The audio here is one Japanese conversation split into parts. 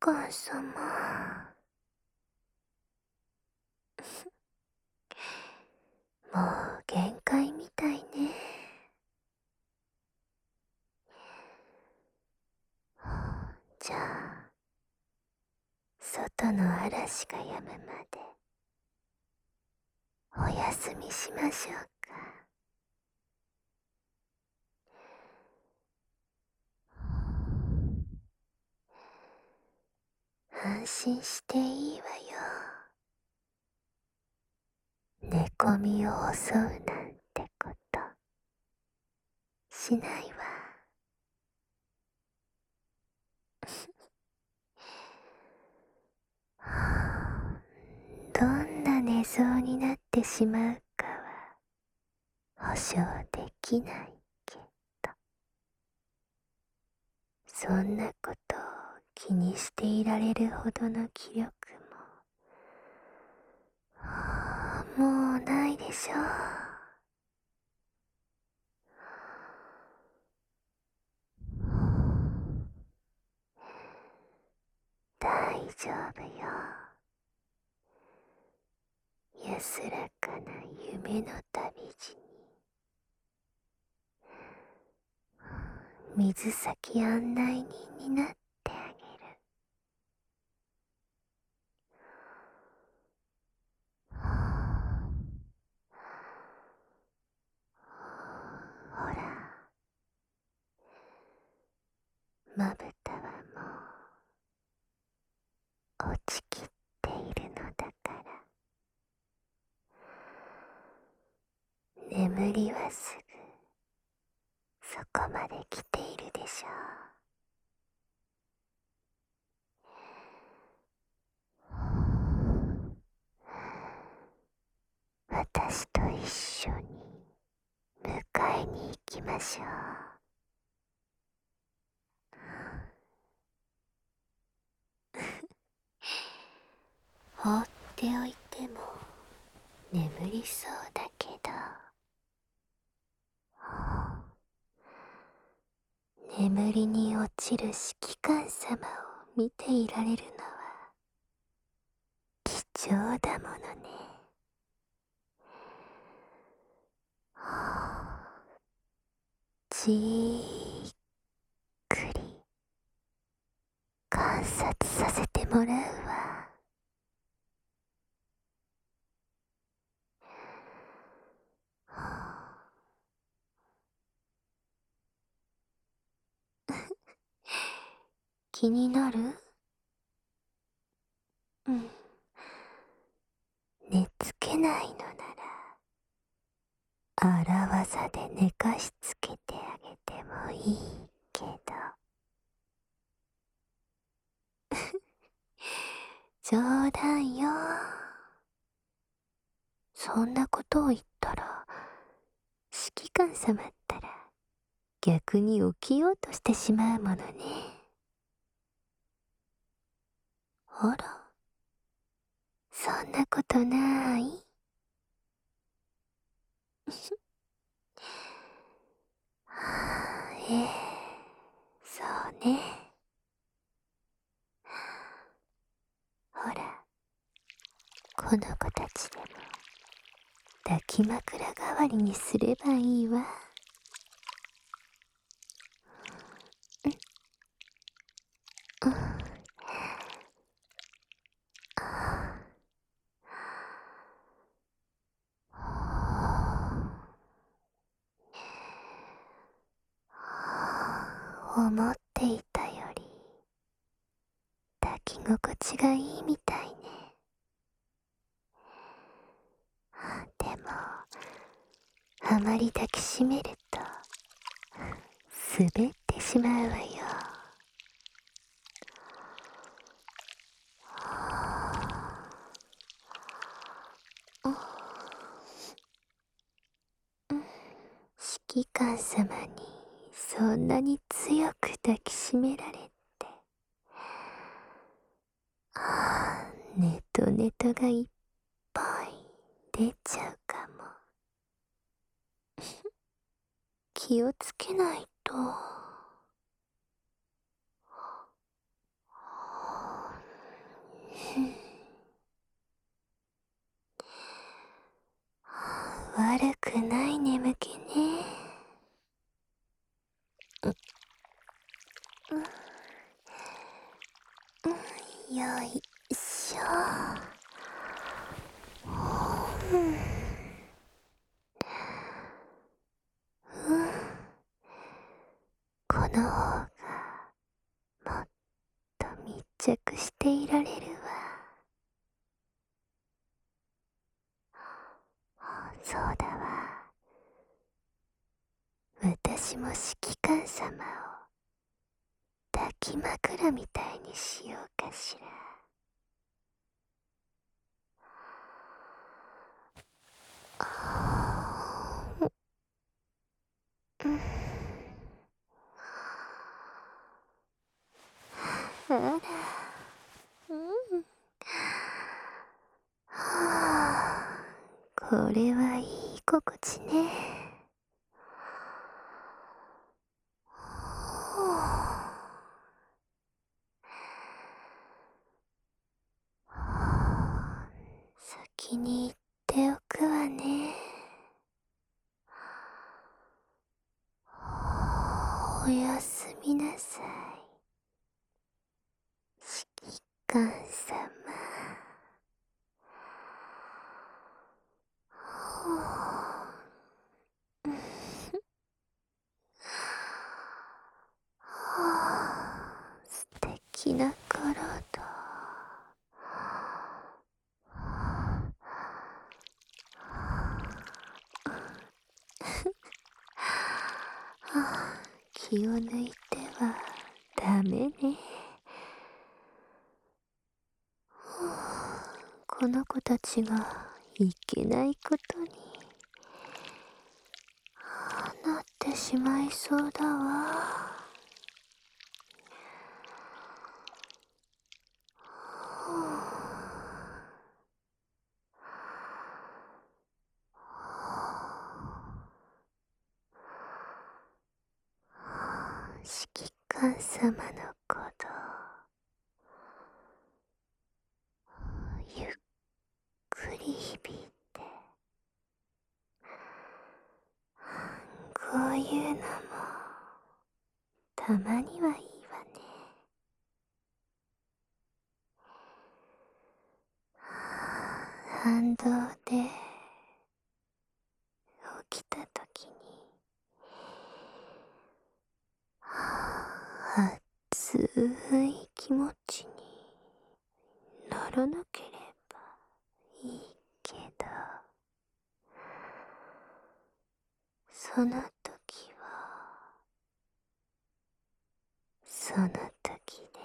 官様。もう限界みたいね。じゃあ、外の嵐が止むまでお休みしましょうか。安心していいわよ。寝込みを襲うなんてことしないわ。どんな寝相になってしまうかは保証できないけど、そんなことを気にしていられるほどの気力ももうないでしょう。大丈夫よ。安らかな夢の旅路に水先案内人になってあげる。ほら、まぶたはもう落ちきっているのだから、眠りはすぐそこまで来ているでしょう。私と一緒に迎えに行きましょう。放っておいても眠りそうだけど、眠りに落ちる指揮官様を見ていられるのは貴重だものね。じーっくり観察させてもらうわ。気になる？うん。寝つけないのなら荒技で寝かしつけてあげてもいいけど。冗談よ。そんなことを言ったら指揮官様ったら逆に起きようとしてしまうものね。あら、そんなことない？ええ、そうね。ほら、この子たちでも抱き枕代わりにすればいいわ。うん、思っていたより抱き心地がいいみたいね。でもあまり抱きしめると滑ってしまうわよ。指揮官様にそんなに強く抱きしめられて、ネトネトがいっぱい出ちゃうかも。気をつけないと。 悪くない眠気ね。よいしょ。この方がもっと密着していられるわ。そうだわ。私も指揮官様を抱き枕みたいにしようかしら。あら、これはいい心地ね。先に言っておくわね。おやすみなさい、指揮官様。素敵な体。気を抜いてはダメね。この子たちがいけないことになってしまいそうだわ。指揮官様のことゆっくり響いて、こういうのもたまにはいいわね。反動で起きた時に熱い気持ちにならなければいいけど、その時はその時で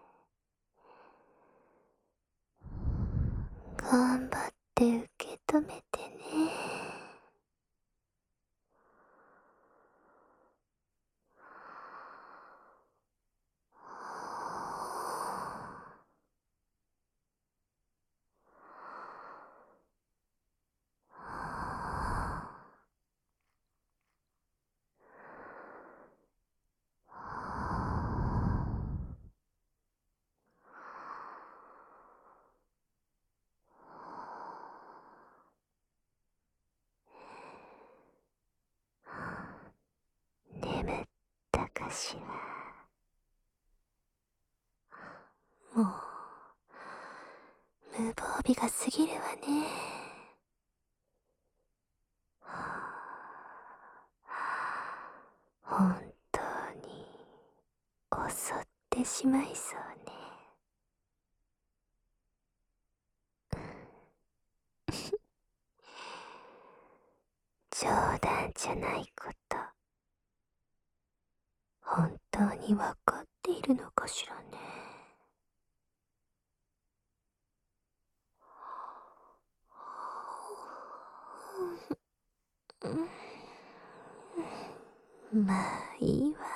頑張って受け止めてね。眠ったかしら。もう無防備が過ぎるわね。本当に襲ってしまいそうね。冗談じゃないこと、本当にわかっているのかしらね。まあいいわ。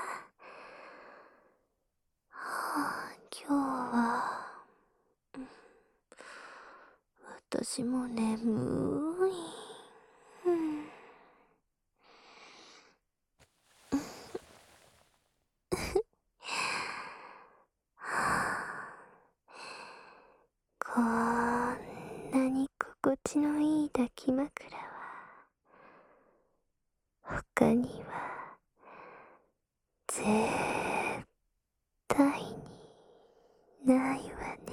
今日は私も眠い。こんなに心地のいい抱き枕は他には絶対にないわね。